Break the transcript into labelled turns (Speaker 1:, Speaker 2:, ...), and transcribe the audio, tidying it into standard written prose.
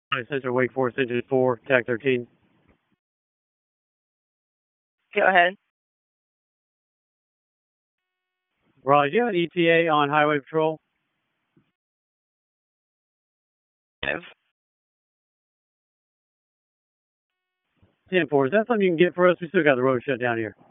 Speaker 1: Center Wake Forest Engine 4, TAC 13.
Speaker 2: Go ahead.
Speaker 1: Raleigh, do you have an ETA on highway patrol?
Speaker 2: Negative.
Speaker 1: 10-4, is that something you can get for us? We still got the road shut down here.